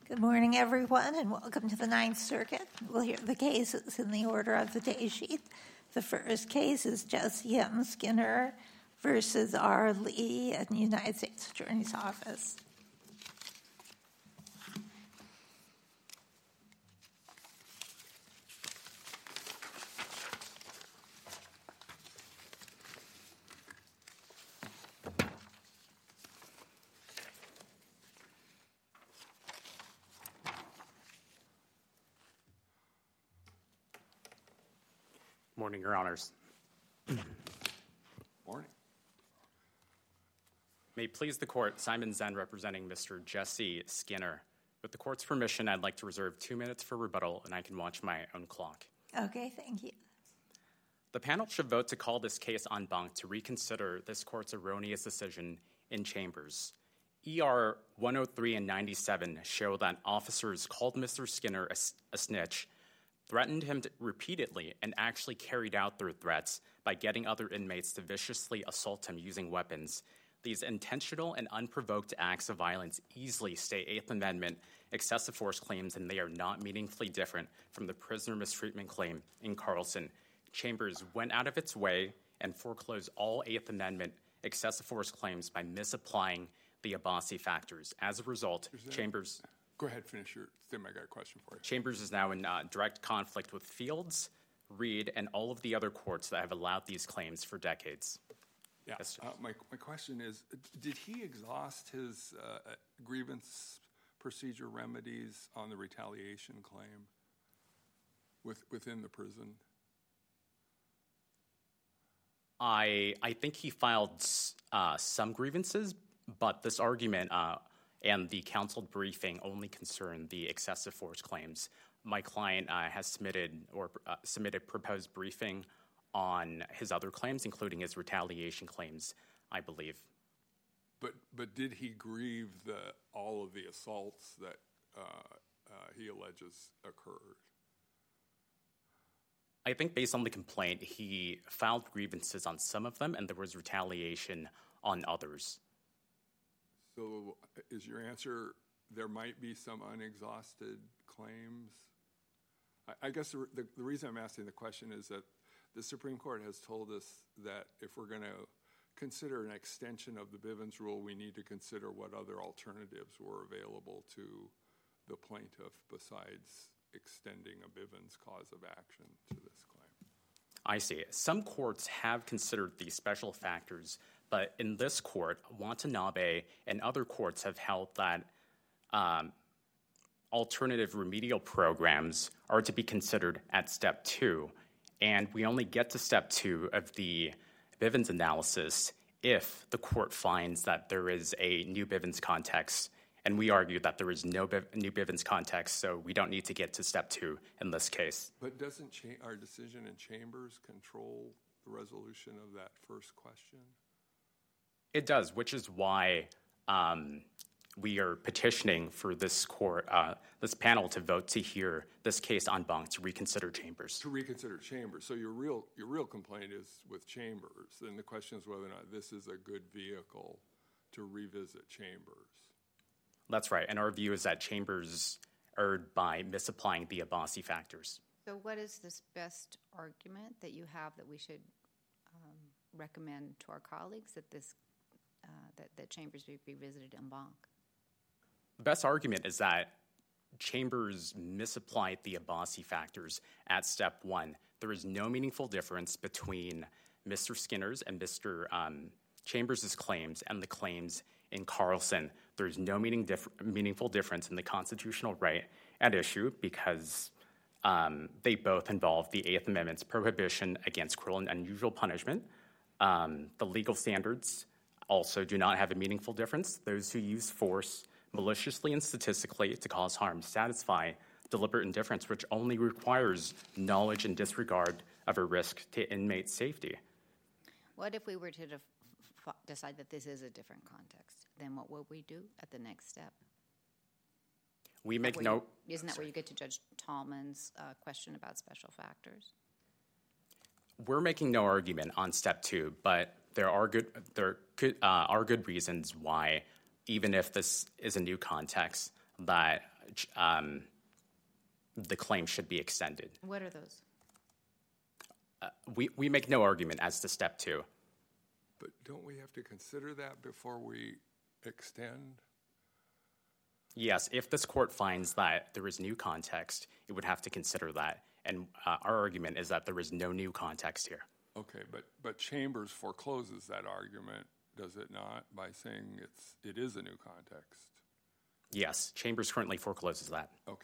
Good morning, everyone, and welcome to the Ninth Circuit. We'll hear the cases in the order of the day sheet. The first case is Jesse M. Skinner versus R. Lee at the United States Attorney's Office. Morning, Your Honors. Morning. May it please the Court, Simon Zen representing Mr. Jesse Skinner. With the Court's permission, I'd like to reserve 2 minutes for rebuttal, and I can watch my own clock. Okay, thank you. The panel should vote to call this case en banc to reconsider this Court's erroneous decision in Chambers. ER 103 and 97 show that officers called Mr. Skinner a snitch, threatened him repeatedly, and actually carried out their threats by getting other inmates to viciously assault him using weapons. These intentional and unprovoked acts of violence easily state Eighth Amendment excessive force claims, and they are not meaningfully different from the prisoner mistreatment claim in Carlson. Chambers went out of its way and foreclosed all Eighth Amendment excessive force claims by misapplying the Abbasi factors. As a result, Chambers... Go ahead, finish your thing. I got a question for you. Chambers is now in direct conflict with Fields, Reed, and all of the other courts that have allowed these claims for decades. Yeah. My question is, did he exhaust his grievance procedure remedies on the retaliation claim within the prison? I think he filed some grievances, but this argument and the counseled briefing only concern the excessive force claims. My client has submitted proposed briefing on his other claims, including his retaliation claims, I believe. But did he grieve all of the assaults that he alleges occurred? I think based on the complaint, he filed grievances on some of them, and there was retaliation on others. So is your answer there might be some unexhausted claims? I guess the reason I'm asking the question is that the Supreme Court has told us that if we're going to consider an extension of the Bivens rule, we need to consider what other alternatives were available to the plaintiff besides extending a Bivens cause of action to this claim. I see. Some courts have considered these special factors, but in this court, Watanabe and other courts have held that alternative remedial programs are to be considered at Step 2, and we only get to Step 2 of the Bivens analysis if the court finds that there is a new Bivens context, and we argue that there is no new Bivens context, so we don't need to get to Step 2 in this case. But doesn't our decision in Chambers control the resolution of that first question? It does, which is why we are petitioning for this court, this panel, to vote to hear this case en banc to reconsider Chambers. To reconsider Chambers. So your real complaint is with Chambers, and the question is whether or not this is a good vehicle to revisit Chambers. That's right, and our view is that Chambers erred by misapplying the Abbasi factors. So what is this best argument that you have that we should recommend to our colleagues that that Chambers be revisited en banc? The best argument is that Chambers misapplied the Abbasi factors at Step 1. There is no meaningful difference between Mr. Skinner's and Mr. Chambers' claims and the claims in Carlson. There is no meaningful difference in the constitutional right at issue because they both involve the Eighth Amendment's prohibition against cruel and unusual punishment. The legal standards also do not have a meaningful difference. Those who use force maliciously and statistically to cause harm satisfy deliberate indifference, which only requires knowledge and disregard of a risk to inmate safety. What if we were to decide that this is a different context? Then what will we do at the next step? We make Isn't that where you get to Judge Tallman's question about special factors? We're making no argument on Step 2, but there are good reasons why, even if this is a new context, that the claim should be extended. What are those? We make no argument as to step 2. But don't we have to consider that before we extend? Yes, if this court finds that there is new context, it would have to consider that. And our argument is that there is no new context here. Okay, but Chambers forecloses that argument, does it not, by saying it is a new context? Yes, Chambers currently forecloses that. Okay.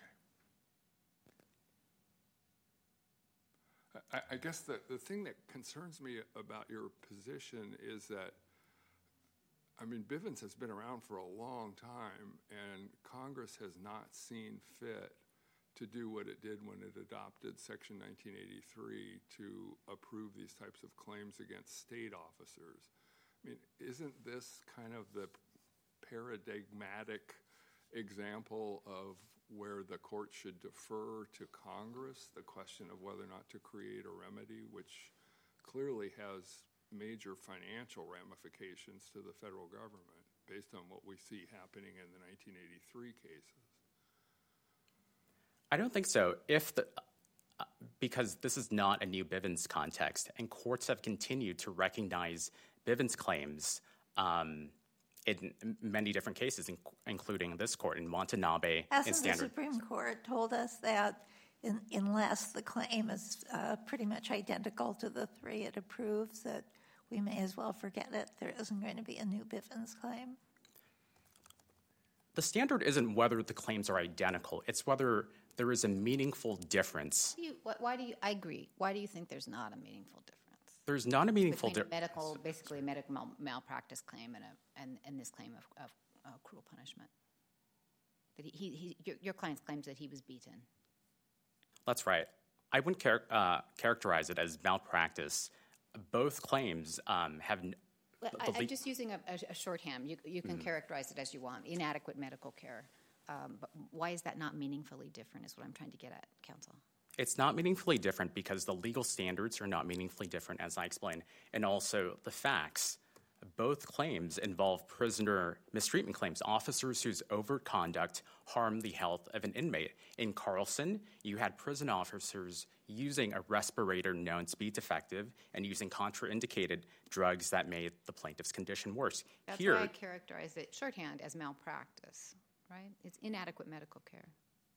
I guess the thing that concerns me about your position is that, I mean, Bivens has been around for a long time, and Congress has not seen fit to do what it did when it adopted Section 1983 to approve these types of claims against state officers. I mean, isn't this kind of the paradigmatic example of where the court should defer to Congress, the question of whether or not to create a remedy, which clearly has major financial ramifications to the federal government based on what we see happening in the 1983 cases? I don't think so. Because this is not a new Bivens context, and courts have continued to recognize Bivens claims in many different cases, including this court in Watanabe and Standard. Hasn't the Supreme Court told us that unless the claim is pretty much identical to the 3 it approves, that we may as well forget it? There isn't going to be a new Bivens claim? The standard isn't whether the claims are identical. It's whether there is a meaningful difference. I agree. Why do you think there's not a meaningful difference? There's not a meaningful difference. Basically a medical malpractice claim and this claim of cruel punishment. That your client claims that he was beaten. That's right. I wouldn't characterize it as malpractice. Both claims have. I'm just using a shorthand. You can characterize it as you want. Inadequate medical care. But why is that not meaningfully different is what I'm trying to get at, counsel. It's not meaningfully different because the legal standards are not meaningfully different, as I explained. And also the facts. Both claims involve prisoner mistreatment claims, officers whose overt conduct harm the health of an inmate. In Carlson, you had prison officers using a respirator known to be defective and using contraindicated drugs that made the plaintiff's condition worse. That's why I characterize it shorthand as malpractice, right? It's inadequate medical care.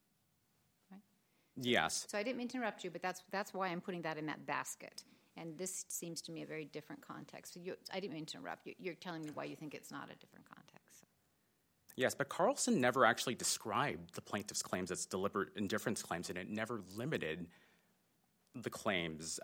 Yes. So I didn't mean to interrupt you, but that's why I'm putting that in that basket. And this seems to me a very different context. So I didn't mean to interrupt you. You're telling me why you think it's not a different context. Yes, but Carlson never actually described the plaintiff's claims as deliberate indifference claims, and it never limited the claims.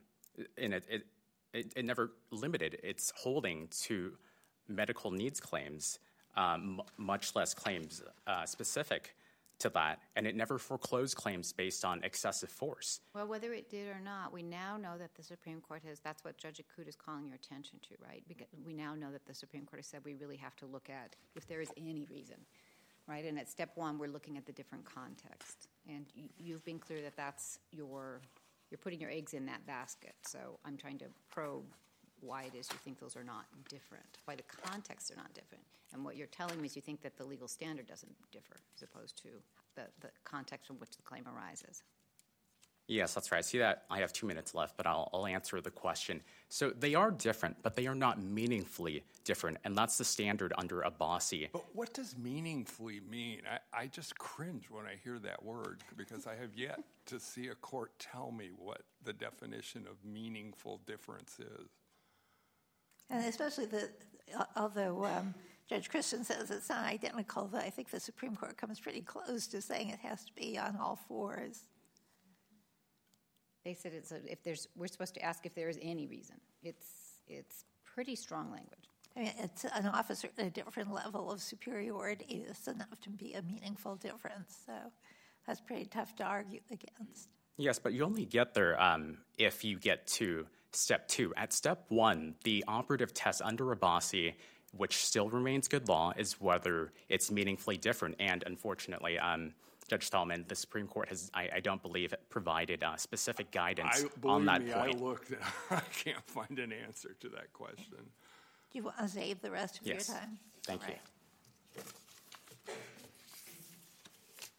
It never limited its holding to medical needs claims, much less claims specific to that, and it never foreclosed claims based on excessive force. Well, whether it did or not, we now know that the Supreme Court has, that's what Judge Akut is calling your attention to, right? Because we now know that the Supreme Court has said we really have to look at if there is any reason, right? And at step 1, we're looking at the different context. And you've been clear that that's you're putting your eggs in that basket. So I'm trying to probe why it is you think those are not different, why the context are not different. And what you're telling me is you think that the legal standard doesn't differ as opposed to the context from which the claim arises. Yes, that's right. I see that I have 2 minutes left, but I'll answer the question. So they are different, but they are not meaningfully different, and that's the standard under Abbasi. But what does meaningfully mean? I just cringe when I hear that word because I have yet to see a court tell me what the definition of meaningful difference is. And especially although Judge Christian says it's not identical, I think the Supreme Court comes pretty close to saying it has to be on all fours. They said we're supposed to ask if there is any reason. It's pretty strong language. I mean, it's an officer at a different level of superiority. It's enough to be a meaningful difference. So that's pretty tough to argue against. Yes, but you only get there if you get to step 2. At step 1, the operative test under Abbasi, which still remains good law, is whether it's meaningfully different. And unfortunately, Judge Thalman, the Supreme Court has, I don't believe, provided specific guidance on that point. I looked, I can't find an answer to that question. Do you want to save the rest of your time? Thank you.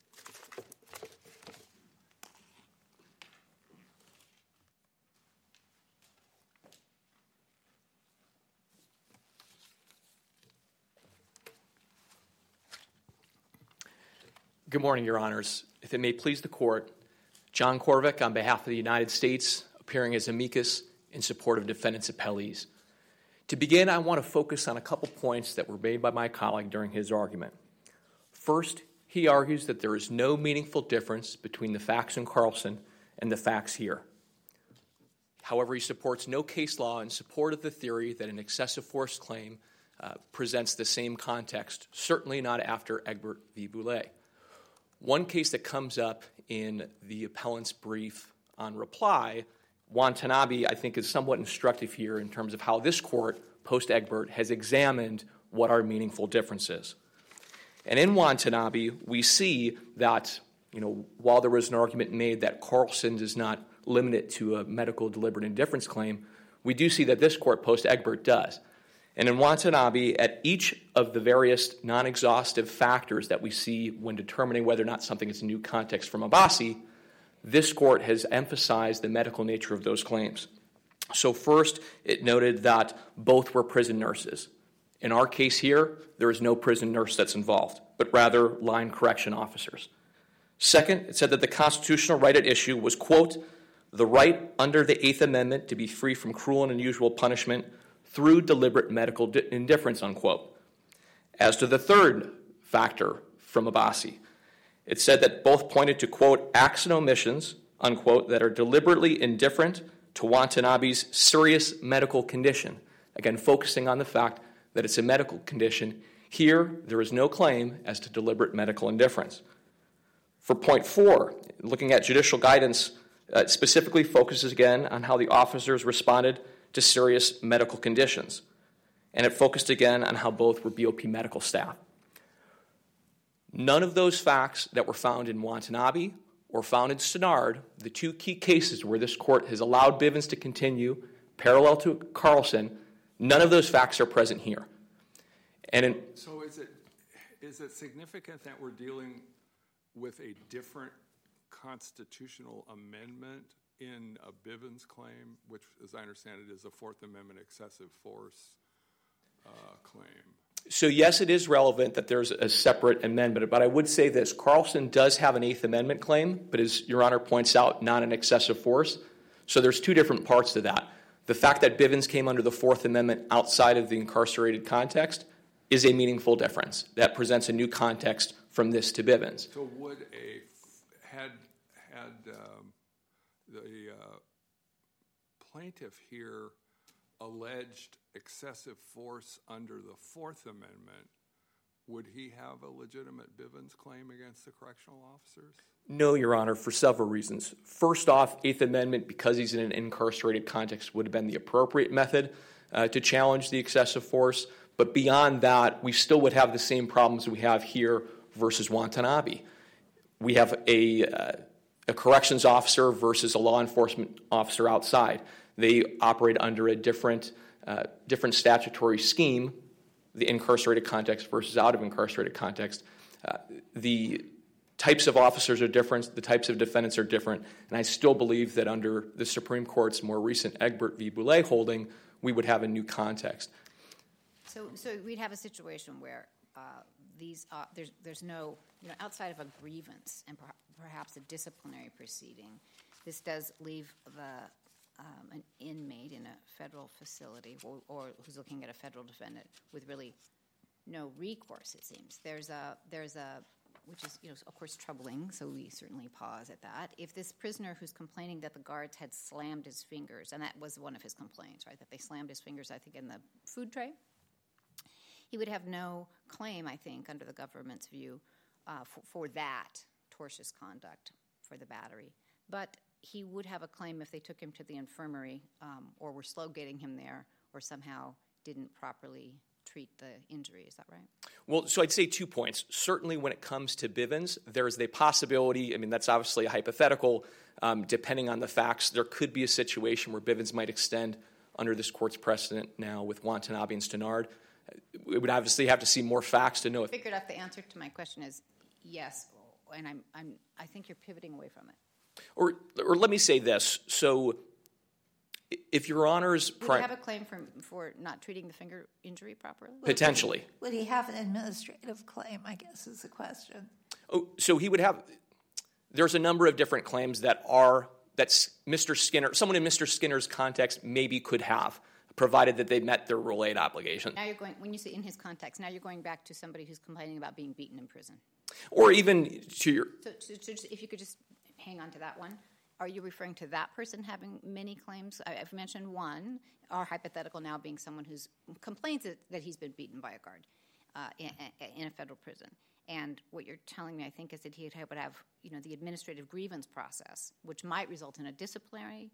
Good morning, Your Honors. If it may please the Court, John Korvick on behalf of the United States, appearing as amicus in support of defendants' appellees. To begin, I want to focus on a couple points that were made by my colleague during his argument. First, he argues that there is no meaningful difference between the facts in Carlson and the facts here. However, he supports no case law in support of the theory that an excessive force claim presents the same context, certainly not after Egbert v. Boulay. One case that comes up in the appellant's brief on reply, Watanabe, I think is somewhat instructive here in terms of how this court, post-Egbert, has examined what are meaningful differences. And in Watanabe, we see that, while there was an argument made that Carlson does not limit it to a medical deliberate indifference claim, we do see that this court, post-Egbert, does. And in Watanabe, at each of the various non-exhaustive factors that we see when determining whether or not something is a new context from Abbasi, this court has emphasized the medical nature of those claims. So first, it noted that both were prison nurses. In our case here, there is no prison nurse that's involved, but rather line correction officers. Second, it said that the constitutional right at issue was, quote, the right under the Eighth Amendment to be free from cruel and unusual punishment through deliberate medical indifference, unquote. As to the third factor from Abbasi, it said that both pointed to, quote, acts and omissions, unquote, that are deliberately indifferent to Watanabe's serious medical condition. Again, focusing on the fact that it's a medical condition. Here, there is no claim as to deliberate medical indifference. For point 4, looking at judicial guidance, specifically focuses again on how the officers responded to serious medical conditions. And it focused again on how both were BOP medical staff. None of those facts that were found in Watanabe or found in Stenard, the two key cases where this court has allowed Bivens to continue parallel to Carlson, none of those facts are present here. So is it significant that we're dealing with a different constitutional amendment in a Bivens claim, which, as I understand it, is a Fourth Amendment excessive force claim? So yes, it is relevant that there's a separate amendment, but I would say this. Carlson does have an Eighth Amendment claim, but as Your Honor points out, not an excessive force. So there's two different parts to that. The fact that Bivens came under the Fourth Amendment outside of the incarcerated context is a meaningful difference. That presents a new context from this to Bivens. So would had the plaintiff here alleged excessive force under the Fourth Amendment, would he have a legitimate Bivens claim against the correctional officers? No, Your Honor, for several reasons. First off, Eighth Amendment, because he's in an incarcerated context, would have been the appropriate method to challenge the excessive force. But beyond that, we still would have the same problems we have here versus Watanabe. We have a corrections officer versus a law enforcement officer outside. They operate under a different statutory scheme, the incarcerated context versus out of incarcerated context. The types of officers are different, the types of defendants are different, and I still believe that under the Supreme Court's more recent Egbert v. Boulay holding, we would have a new context. So we'd have a situation where there's no, outside of a grievance and perhaps a disciplinary proceeding, this does leave an inmate in a federal facility or who's looking at a federal defendant with really no recourse, it seems. There's a which is, of course, troubling, so we certainly pause at that. If this prisoner who's complaining that the guards had slammed his fingers, and that was one of his complaints, right, that they slammed his fingers, I think, in the food tray, he would have no claim, I think, under the government's view, for that tortious conduct for the battery. But he would have a claim if they took him to the infirmary or were slow getting him there or somehow didn't properly treat the injury. Is that right? Well, so I'd say 2 points. Certainly when it comes to Bivens, there's the possibility, that's obviously a hypothetical, depending on the facts, there could be a situation where Bivens might extend under this court's precedent now with Watanabe and Stenard. We would obviously have to see more facts to know if... I figured out the answer to my question is yes, and I think you're pivoting away from it. Or let me say this. So if Your Honor's... Would he have a claim for not treating the finger injury properly? Potentially. Would he have an administrative claim, I guess, is the question. Oh, so he would have, there's a number of different claims that Mr. Skinner, someone in Mr. Skinner's context maybe could have, provided that they met their Rule 8 obligation. Now you're going, when you say in his context, now you're going back to somebody who's complaining about being beaten in prison. Or even to your... So if you could just hang on to that one. Are you referring to that person having many claims? I've mentioned one, our hypothetical now being someone who complains that he's been beaten by a guard in a federal prison. And what you're telling me, I think, is that he would have, the administrative grievance process, which might result in a disciplinary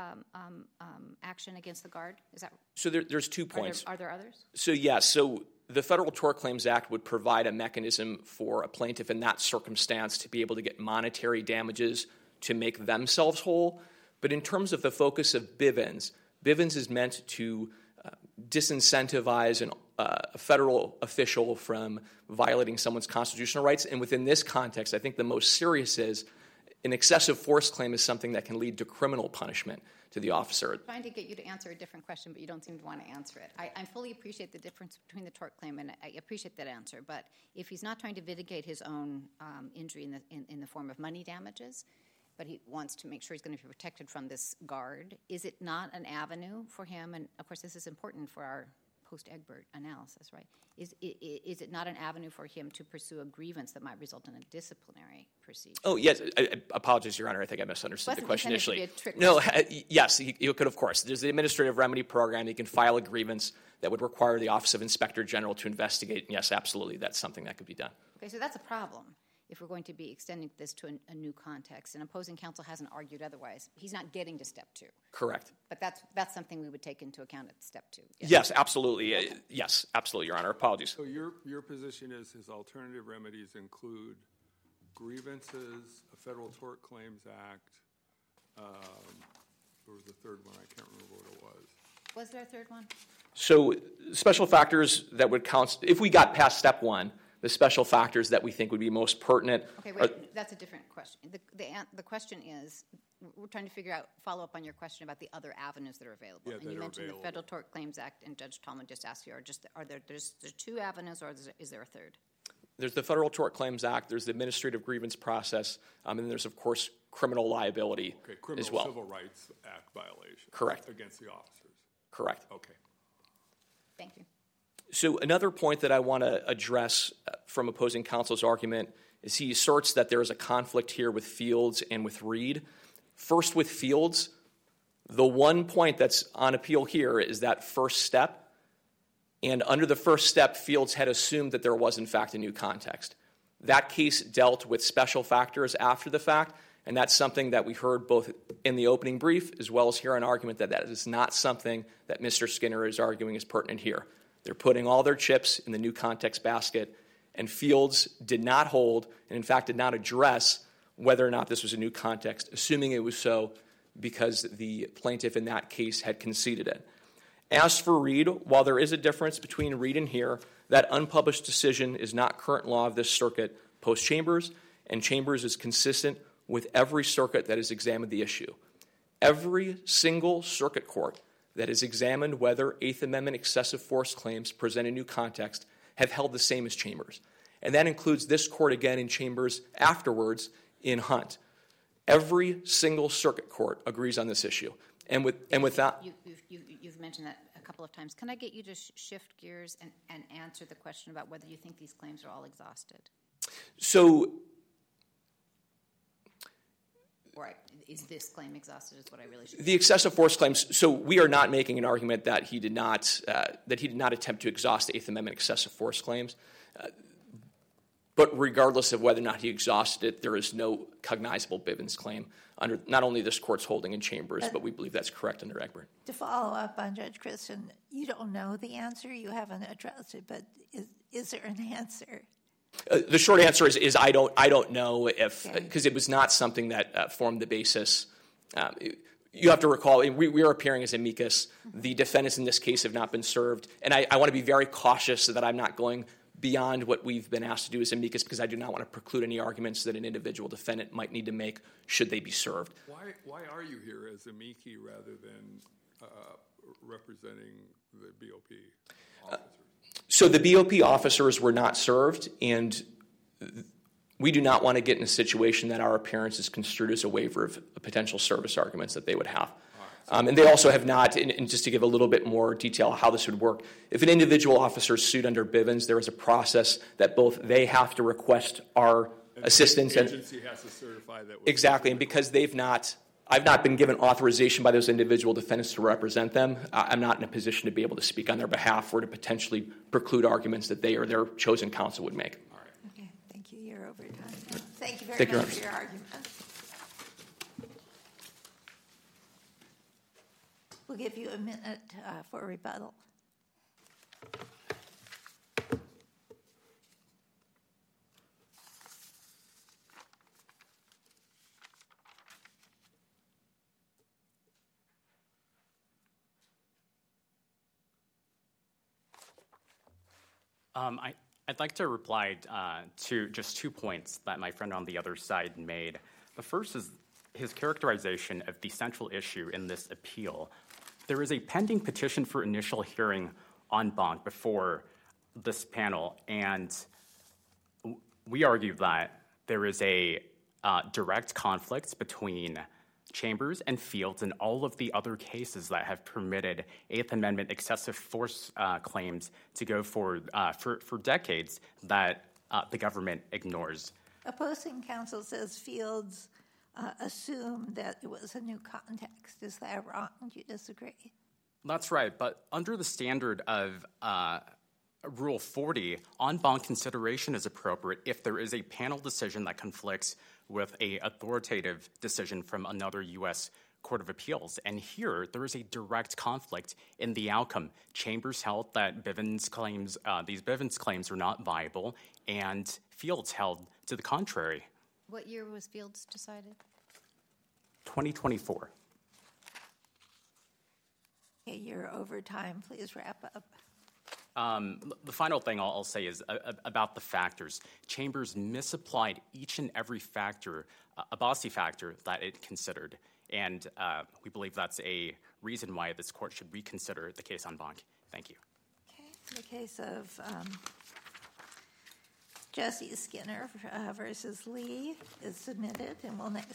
action against the guard. Is that? So there's 2 points. Are there others? So yes. So the Federal Tort Claims Act would provide a mechanism for a plaintiff in that circumstance to be able to get monetary damages to make themselves whole. But in terms of the focus of Bivens is meant to disincentivize a federal official from violating someone's constitutional rights. And within this context, I think the most serious is an excessive force claim is something that can lead to criminal punishment to the officer. I'm trying to get you to answer a different question, but you don't seem to want to answer it. I fully appreciate the difference between the tort claim, and I appreciate that answer. But if he's not trying to mitigate his own injury in the form of money damages, but he wants to make sure he's going to be protected from this guard, is it not an avenue for him? And, of course, this is important for our post-Egbert analysis, right? Is it not an avenue for him to pursue a grievance that might result in a disciplinary procedure? Oh, yes. I apologize, Your Honor. I think I misunderstood the question initially. No, yes, he could, of course. There's the Administrative Remedy Program. He can file a grievance that would require the Office of Inspector General to investigate. And yes, absolutely, that's something that could be done. Okay, so that's a problem if we're going to be extending this to a new context. And opposing counsel hasn't argued otherwise. He's not getting to step 2. Correct. But that's something we would take into account at step 2. Yes, absolutely. Okay. Yes, absolutely, Your Honor. Apologies. So your position is his alternative remedies include grievances, a Federal Tort Claims Act. There was a third one. I can't remember what it was. Was there a third one? So special factors that would count, if we got past step 1, the special factors that we think would be most pertinent. Okay, wait, that's a different question. The question is, we're trying to follow up on your question about the other avenues that are available. Yeah, and you mentioned the Federal Tort Claims Act, and Judge Tallman just asked you, are there 2 avenues, or is there a third? There's the Federal Tort Claims Act, there's the administrative grievance process, and then there's, of course, criminal liability as well. Civil Rights Act violation. Correct. Against the officers. Correct. Okay. Thank you. So another point that I want to address from opposing counsel's argument is he asserts that there is a conflict here with Fields and with Reed. First, with Fields, the one point that's on appeal here is that first step. And under the first step, Fields had assumed that there was, in fact, a new context. That case dealt with special factors after the fact, and that's something that we heard both in the opening brief as well as here in argument that is not something that Mr. Skinner is arguing is pertinent here. They're putting all their chips in the new context basket, and Fields did not hold, and in fact did not address whether or not this was a new context, assuming it was so because the plaintiff in that case had conceded it. As for Reed, while there is a difference between Reed and here, that unpublished decision is not current law of this circuit post-Chambers, and Chambers is consistent with every circuit that has examined the issue. Every single circuit court that has examined whether Eighth Amendment excessive force claims present a new context have held the same as Chambers. And that includes this court again in Chambers afterwards in Hunt. Every single circuit court agrees on this issue. And with that... You've mentioned that a couple of times. Can I get you to shift gears and answer the question about whether you think these claims are all exhausted? So... Or is this claim exhausted is what I really should The excessive force claims, so we are not making an argument that he did not attempt to exhaust the Eighth Amendment excessive force claims. But regardless of whether or not he exhausted it, there is no cognizable Bivens claim under not only this court's holding in Chambers, but we believe that's correct under Egbert. To follow up on Judge Christen, you don't know the answer. You haven't addressed it, but is there an answer? The short answer is I don't know if, because it was not something that formed the basis. You have to recall, we are appearing as amicus. The defendants in this case have not been served. And I want to be very cautious so that I'm not going beyond what we've been asked to do as amicus, because I do not want to preclude any arguments that an individual defendant might need to make should they be served. Why are you here as amici rather than representing the BOP officers? So the BOP officers were not served, and we do not want to get in a situation that our appearance is construed as a waiver of potential service arguments that they would have. And they also have not, and just to give a little bit more detail how this would work, if an individual officer is sued under Bivens, there is a process that both they have to request our assistance. The agency has to certify that. Exactly, and because I've not been given authorization by those individual defendants to represent them, I'm not in a position to be able to speak on their behalf or to potentially preclude arguments that they or their chosen counsel would make. All right. Okay, thank you. You're over time. Thank you very much for your argument. We'll give you a minute for rebuttal. I'd like to reply to just 2 points that my friend on the other side made. The first is his characterization of the central issue in this appeal. There is a pending petition for initial hearing en banc before this panel, and we argue that there is a direct conflict between Chambers and Fields and all of the other cases that have permitted Eighth Amendment excessive force claims to go forward for decades that the government ignores. Opposing counsel says Fields assumed that it was a new context. Is that wrong? Do you disagree? That's right, but under the standard of Rule 40, en banc consideration is appropriate if there is a panel decision that conflicts with a authoritative decision from another U.S. Court of Appeals. And here, there is a direct conflict in the outcome. Chambers held that these Bivens claims are not viable, and Fields held to the contrary. What year was Fields decided? 2024. Okay, you're over time. Please wrap up. The final thing I'll say is about the factors. Chambers misapplied each and every factor, Abbasi factor, that it considered. And we believe that's a reason why this court should reconsider the case en banc. Thank you. Okay, the case of Jesse Skinner versus Lee is submitted, and we'll next